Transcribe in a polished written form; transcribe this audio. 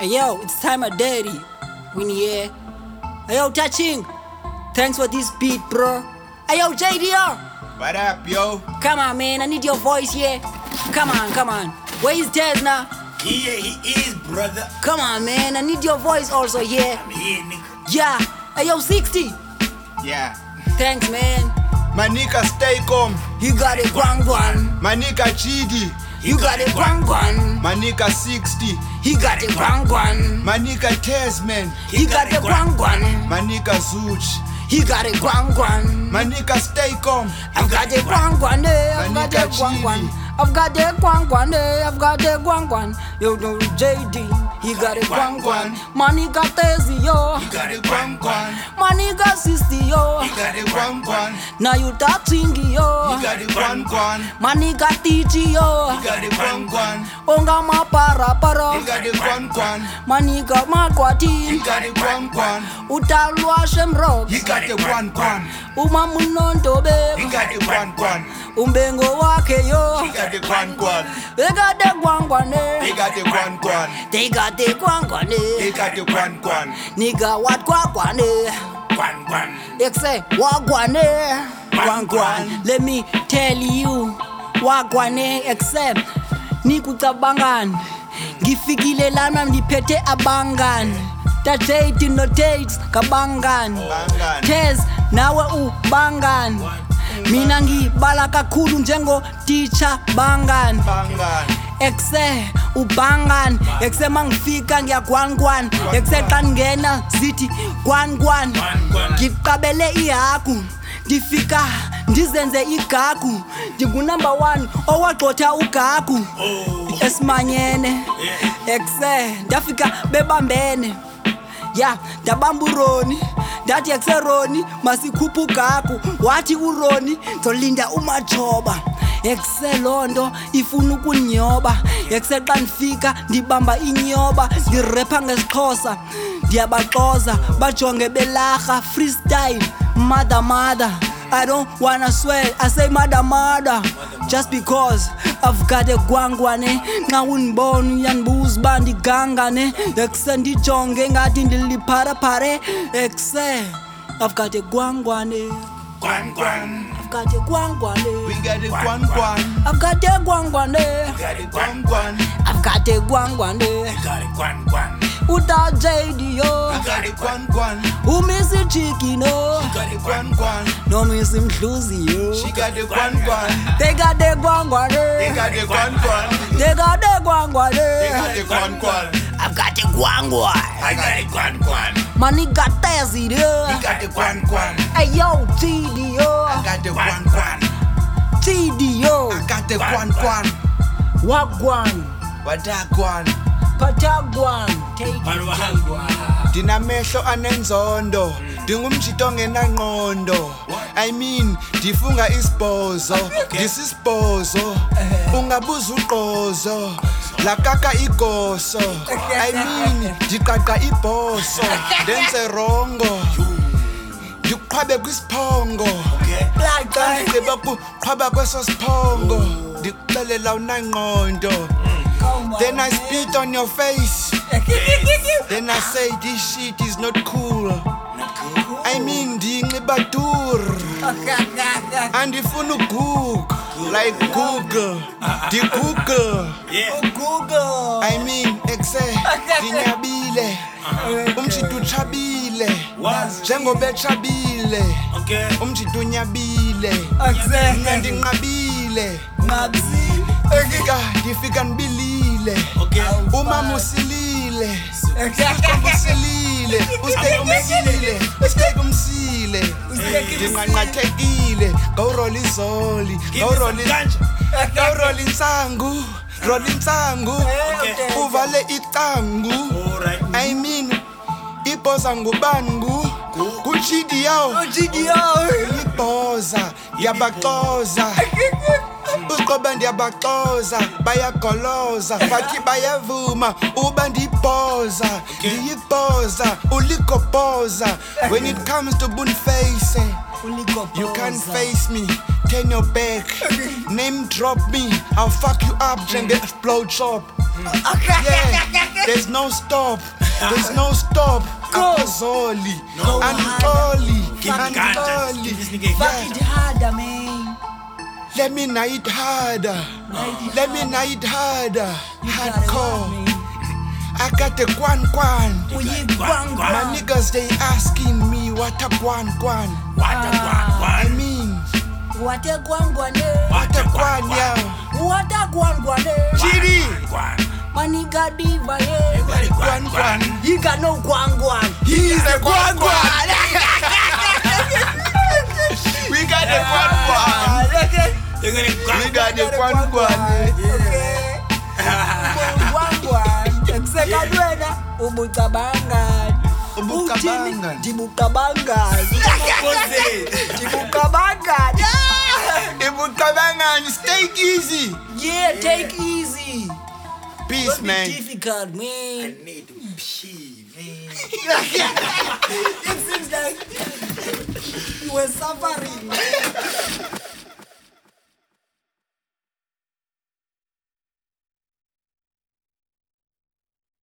Hey yo, it's time of daddy. Winnie here. Hey yo, touching. Thanks for this beat, bro. Hey yo, JDR. What up, yo? Come on, man. I need your voice here. Come on. Where is Tez now? Yeah, he is, brother. Come on, man. I need your voice also here. I'm here, nigga. Yeah. Hey yo, 60. Yeah. Thanks, man. My nigga stay calm. You got it, Guan. My nigga GD. You got it, Guan. My nigga 60. He got it, Guan. My nigga Tasman. He got it, Guan. My nigga Zuch. He got it, Guan. My nigga stay calm. I've got the Guan, I've got the Guan. I've got the Guan, I've got the Guan. Yo, no JD, he got the Guan. My nigga Tezzy, yo. He got it Guan. My nigga 60, yo. He got it Guan. Now you touching, yo. He got it Guan. My nigga TG, yo. He got it Guan. Onga ma para. He got it Guan. My nigga Makwati. He got it Guan. Utalwa Shemrock. He got it Guan. Uma munondo He be. got it Guan. Umbengo wake, yo. He got it Guan. They got the Guan, He got it Guan. They got the Guan, He got it Guan. Nigga what Guan, Guan. Exe Wagwan, Guan. Let me tell you, Wagwan, except Nikutabangani. Gifikile lana nipete abangan. Tajate notates kabangan. Bangan. Tez nawe ubangan. Mina ngibala kakhulu njengo teacher bangan. Exe ubangan, exe mangifika ngiyagwan. Exe xa ngena zithi gwan. Ngiqabele ihagu, ngifika ndizenze igagu. Ndingunumber 1 owagxotha ugagu. Esimanyene, exe ndafika bebambene. Ya, ndabamba uRoni, ndathi exe Roni masikhupha ugagu. Wathi uRoni zolinda umajoba. Exe londo ifuna ukunyoba. Exe xa ndifika ndibamba inyoba. Ndirapha ngesixhosa ndiyabaxoza bajonge belarha freestyle mother. I don't wanna swear, I say mother. Just because I've got a Guangwane. Nxa unibona uyandibuza uba ndigangane. Exe ndijonge ngathi ndiliparapare. Exe I've got a Guangwane. Guan. I've got a Guangwane. We got it Guan. I've got a Guangwane. Got it Guan. I've got a Guangwane. Got it Guan. Uta JD, yo. Got it Guan. Umisi Chiki, no. Got it Guan. No misi Mhluzi, yo. She got it Guan. They got the They Guangwane. got it Guan. They got the They Guangwane. got it Guan. I've got the Guangwane. I got it Guan. My nigga Tezzy, He yo. got it Guan. Hey yo, TD, yo. I got the Guan. TD, yo. I got the Guan. Wagwan. What that Guan? Patagwan. Take it. Dinamehlo anenzondo. Dingumjito ongenangqondo. I mean, difunga isibhozo. This is isibhozo. Ungabuza uqozo. La kaka igoso. I mean, diqaqa ibhoso. Dense rongo. Diqhwabe kwisphongo. Like Xa ndigqiba kuqhwaba kweso siphongo. Ndikuxelela unangqondo. Then I spit on your face. Then I say this shit is not cool. I mean ndinxiba dur. Andifuna uGoogle like Google. Google. Yeah. Google. I mean exe ndinyabile. Umjito uchabile. Was. Njengoba echabile. Okay. Umjito unyabile. Mina ndinqabile. Ndifika ndibilile. Okay. Umama usilile. Usilile. Usteke umsile. Ndinqanqathekile. Gawurola izoli. Gawurola insangu. Rola insangu. Uvale icangu. Alright. I mean, ibhoza ngubangu. Kuchidi yawo. Ibhoza yabaxoza. Uqoba ndiyabaxoza bayagoloza bathi bayavuma uba ndibhoza ndiyibhoza ulikobhoza. When it comes to Boniface, you can't face me, turn your back, name drop me, I'll fuck you up njenge blow chop. Yeah, there's no stop. There's no stop. Go. Akazoli. Go Antoli. Give me context. Give this nigga Fuck it harder, man. Let me know it harder. Let me know it harder. Hardcore. I got the guan. My niggas, they asking me what a guan. What a I guan. mean, What a guan, what a guan, yeah. What a guan, Chidi. Guan. my nigga diva, yeah. Guan. He got no guan. He's the guan. We got the guan. You're gonna We guan. got the guan. Okay. Guan. Exekadwena ubucabangan. Ubucabangan. Jibucabangan. Jibucabangan. Ibukabangan, stay easy. Yeah, take easy. Peace, Don't be man. difficult, man. Need to pee, man. It seems like you were suffering.